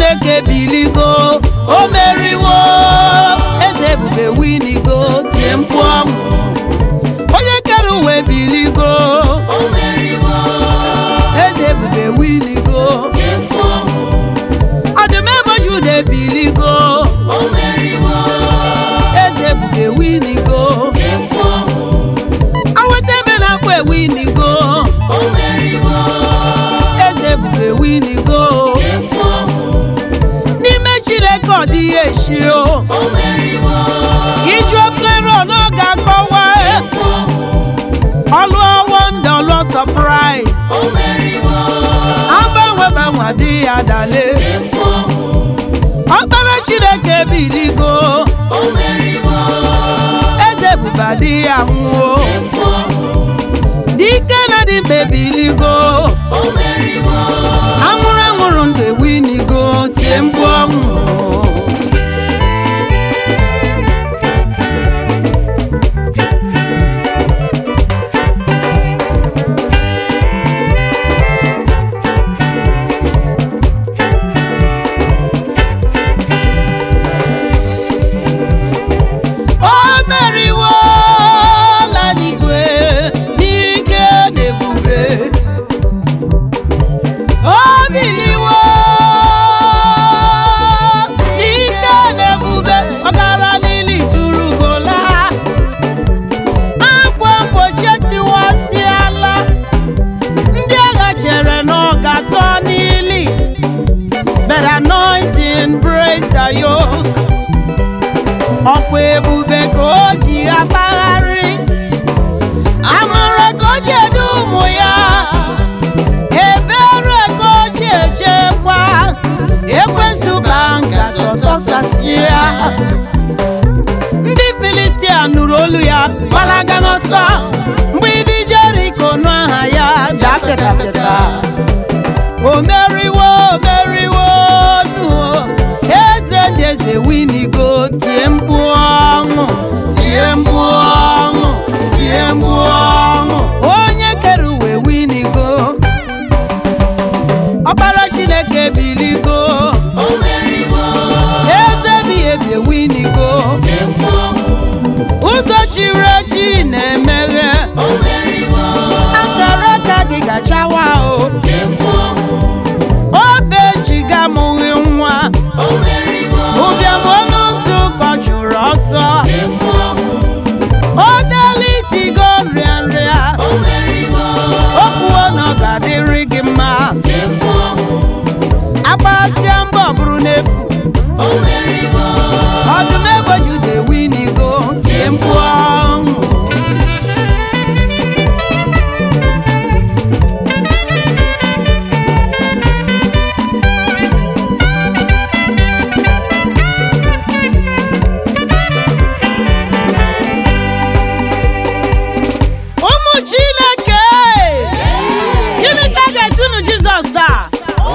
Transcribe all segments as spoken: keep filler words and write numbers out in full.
Chineke biligo, o meriwo, eze ebube winigo, tie mkpu ọṅụ. Onye kere uwe biligo, o meriwo, eze ebube winigo, tie mkpu ọṅụ. Ọdụm ebo Juda biligo, o meriwo, eze ebube winigo, tie mkpu ọṅụ. Awete ebe na-akpọ ewinigo, o meriwo, eze ebube winigo, tie mkpu ọṅụ. N'ime Chineke ọ dịghị echi o, o meriwo, iju okere n'oge akọwa, ọlụ wonder, ọlụ surprise, o meriwo, agbanwe gbanwe adịghị adale, tie mkpu ọṅụ. Ọkpara Chineke biligo, o meriwo, eze ebube adịghị anwụ, tie mkpu ọṅụ. Dike na dimkpa biligo, o meriwo, anwụrụ anwụrụ ndụ ewinigo, tie mkpu ọṅụ. Ọkwa ebube ka o ji akpagharị, amara ka o ji edu ụmụ ya, ebere ka o ji echekwa, ekwensu ka nkata tọsasịa. Ndị Filistia nụrụ olu ya gbalaga n'ọsọ, mgbidi Jeriko nụ aha ya dapịatapịata. O meriwo, o meriwo nụ, eze ndị eze winigo, tie mkpu ọṅụ, tie mkpu ọṅụ, tie mkpu ọṅụ. Onye kere uwe winigo, ọkpara Chineke biligo, o meriwo, eze bi ebi winigo, tie mkpu ọṅụ. Ụzọ chiri echi na-emeghe, o meriwo, akara aka gị gachawa o, tie mkpu ọṅụ. Obe chi ga-amụghị nwa, o meriwo, ụbịam ọnụ ntụ kọchụrụ ọsọ, tie mkpu ọṅụ. O delitigo nrịa nrịa, o meriwo, okwuo na ọ ga-adịrị gị mma, tie mkpu ọṅụ. Agbasịa mbọ bụrụ n'efu, o meriwo, ọdụm ebo Juda ewinigo, tie mkpu ọṅụ. Chineke, gịnị ka a ga-etunu Jizọs a?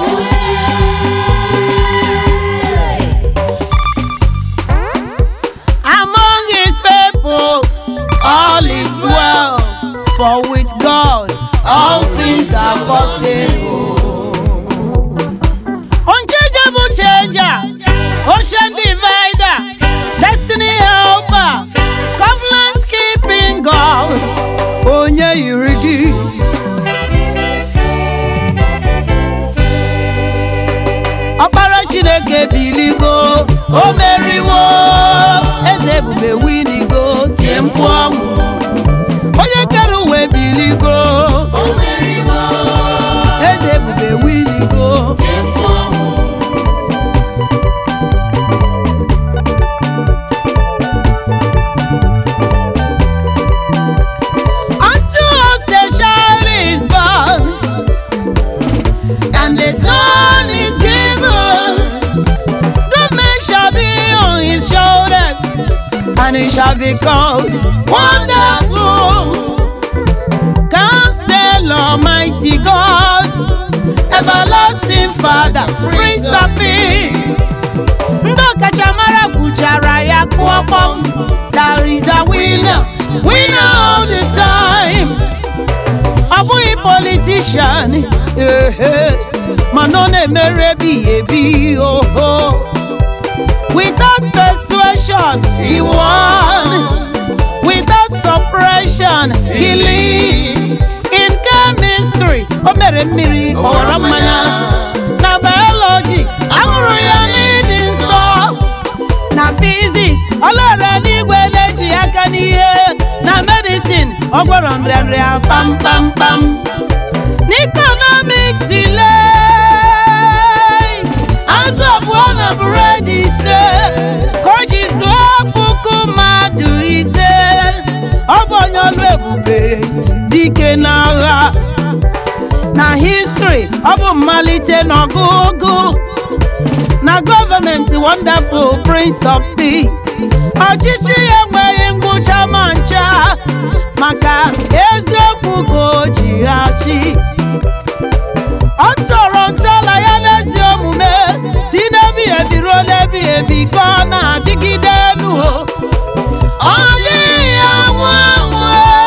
Among his people, all is well, for with God, all things are possible. Unchangeable changer, ocean divider, destiny helper, covenant keeping God. Onye yiri gị, ọkpara Chineke biligo, o meriwo, eze ebube winigo, tie mkpu ọṅụ. Onye kere uwe biligo, o meriwo, eze ebube winigo, tie mkpu ọṅụ. And the Son is given, government shall be on his shoulders, and he shall be called Wonderful, Counselor, Almighty God, Everlasting Father, Prince of Peace. Ndo kachamara kuchara ya kuopom, there is a winner, winner all the time. A boy politician, yeah, yeah. mana ọ na-emere ebighị ebi. Oh, without persuasion he won, without suppression he lives. In chemistry o mere mmiri ọra mmanya, na biology amụrụ ya n'ịdị nsọ, na physics ọ lere n'igwe na-eji aka n'ihe, na medicine ọ gwọrọ nrịanrịa pam pam pam. N'economics ile azụ abụọ na bụredi ise ka o ji zụọ puku mmadụ ise. Ọ bụ onye ọlụ ebube dike n'agha. Na history ọ bụ mmalite n'ọgụgụ, na gọọmenti wonderful prince of peace. Ọchịchị ya enweghị ngwụcha ma ncha, maka eziokwu ka o ji achị. Ọ tọrọ ntọala ya n'ezi omume, si n'ebi ebi ruo n'ebi ebi ka ọ na-adịgide elu. Ọ dịghị anwụ anwụ,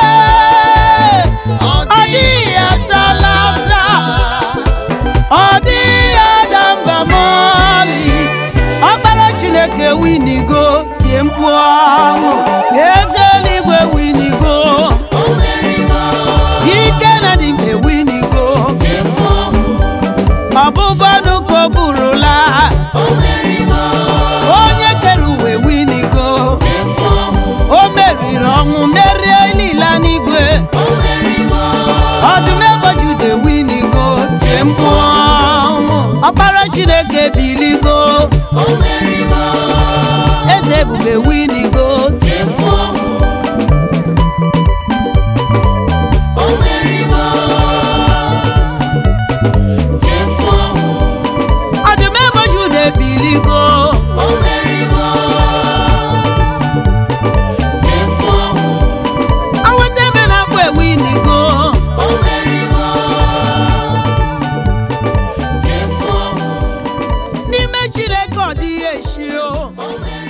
ọ dịghị atala ata, ọ dịghị ada mba ma ọlị. Ọkpara Chineke winigo, tie mkpu ọṅụ, eze eluigwe winigo, ike na dị mfe winigo. Ọbụbọnụ ka o burula, onye kere uwe winigo. O meriri ọnwụ, merie ilila n'igwe. Ọdụm ebo Juda winigo, tie mkpu ọṅụ. Ọkpara Chineke biligo, eze ebube winigo, tie mkpu ọṅụ. Ọdụm ebo Juda biligo, awetebe na-akpọ ewinigo. N'ime Chineke ọ dịghị echi o.